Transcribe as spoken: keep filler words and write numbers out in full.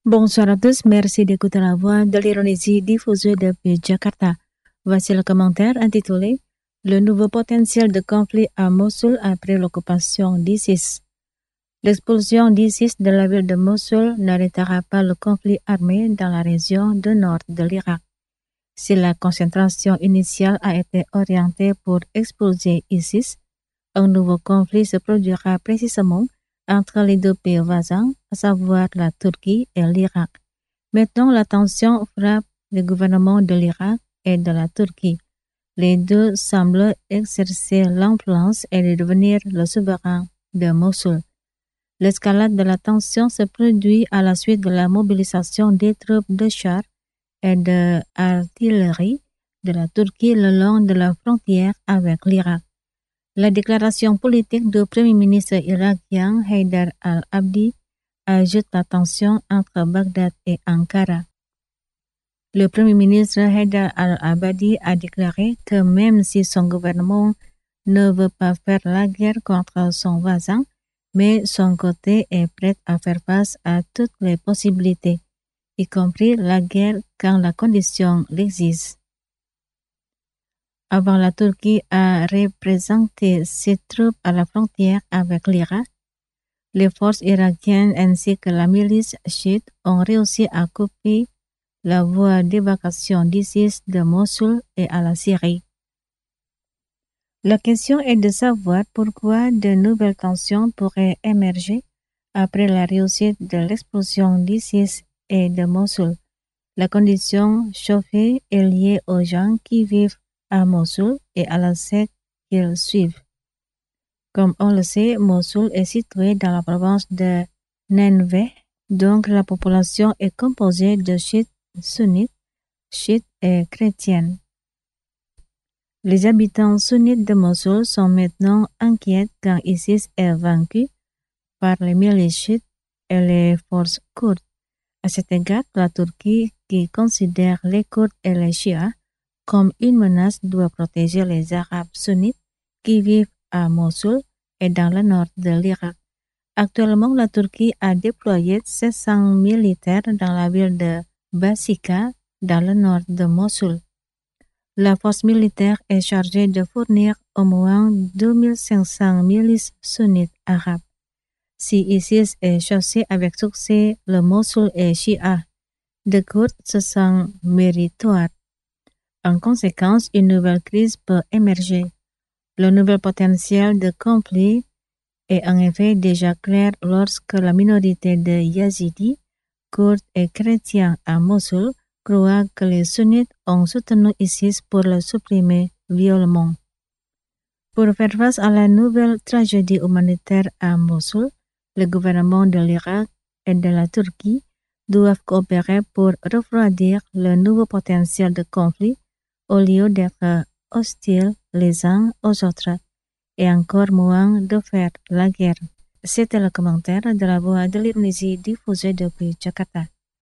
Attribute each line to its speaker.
Speaker 1: Bonsoir à tous, merci d'écouter la voix de l'Indonésie diffusée depuis Jakarta. Voici le commentaire intitulé « Le nouveau potentiel de conflit à Mossoul après l'occupation d'ISIS ». L'expulsion d'ISIS de la ville de Mossoul n'arrêtera pas le conflit armé dans la région du nord de l'Irak. Si la concentration initiale a été orientée pour expulser ISIS, un nouveau conflit se produira précisément entre les deux pays voisins, à savoir la Turquie et l'Irak. Maintenant, la tension frappe le gouvernement de l'Irak et de la Turquie. Les deux semblent exercer l'influence et devenir le souverain de Mossoul. L'escalade de la tension se produit à la suite de la mobilisation des troupes de chars et d'artillerie de la Turquie le long de la frontière avec l'Irak. La déclaration politique du Premier ministre irakien Haïdar al-Abadi ajoute la tension entre Bagdad et Ankara. Le Premier ministre Haïdar al-Abadi a déclaré que même si son gouvernement ne veut pas faire la guerre contre son voisin, mais son côté est prêt à faire face à toutes les possibilités, y compris la guerre quand la condition l'exige. Avant, la Turquie a représenté ses troupes à la frontière avec l'Irak. Les forces irakiennes ainsi que la milice chiite ont réussi à couper la voie d'évacuation d'ISIS de Mossoul et à la Syrie. La question est de savoir pourquoi de nouvelles tensions pourraient émerger après la réussite de l'explosion d'ISIS et de Mossoul. La condition chauffée est liée aux gens qui vivent à Mossoul et à la secte qu'ils suivent. Comme on le sait, Mossoul est situé dans la province de Nineveh, donc la population est composée de chiites sunnites, chiites et chrétiennes. Les habitants sunnites de Mossoul sont maintenant inquiets quand ISIS est vaincu par les milices chiites et les forces kurdes. À cet égard, la Turquie, qui considère les Kurdes et les chiites comme une menace, doit protéger les Arabes sunnites qui vivent à Mossoul et dans le nord de l'Irak. Actuellement, la Turquie a déployé sept cents militaires dans la ville de Basika, dans le nord de Mossoul. La force militaire est chargée de fournir au moins deux mille cinq cents milices sunnites arabes. Si ISIS est chassé avec succès, le Mossoul est chiite. De Kurdes se sent méritoire. En conséquence, une nouvelle crise peut émerger. Le nouvel potentiel de conflit est en effet déjà clair lorsque la minorité de Yazidis, Kurdes et chrétiens à Mossoul croient que les sunnites ont soutenu ISIS pour le supprimer violemment. Pour faire face à la nouvelle tragédie humanitaire à Mossoul, le gouvernement de l'Irak et de la Turquie doivent coopérer pour refroidir le nouveau potentiel de conflit au lieu d'être hostiles les uns aux autres, et encore moins de faire la guerre. C'était le commentaire de la voix de l'Indonésie diffusée depuis Jakarta.